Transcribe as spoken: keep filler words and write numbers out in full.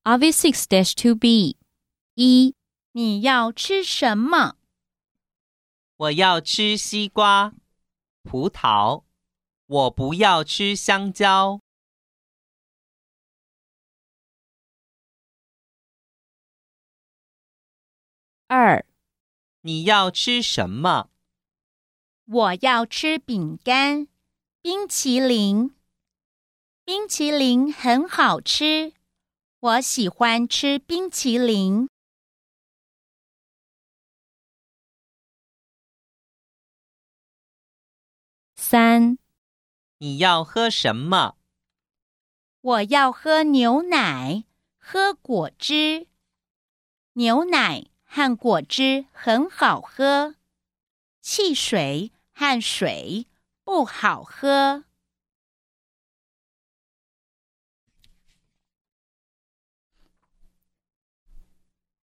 R V six dash two B 一， 你要吃什么？ 我要吃西瓜、葡萄，我不要吃香蕉。 二， 你要吃什么？ 我要吃饼干、冰淇淋。冰淇淋很好吃，我喜欢吃冰淇淋。 三， 你要喝什么？ 我要喝牛奶，喝果汁。牛奶和果汁很好喝，汽水和水不好喝。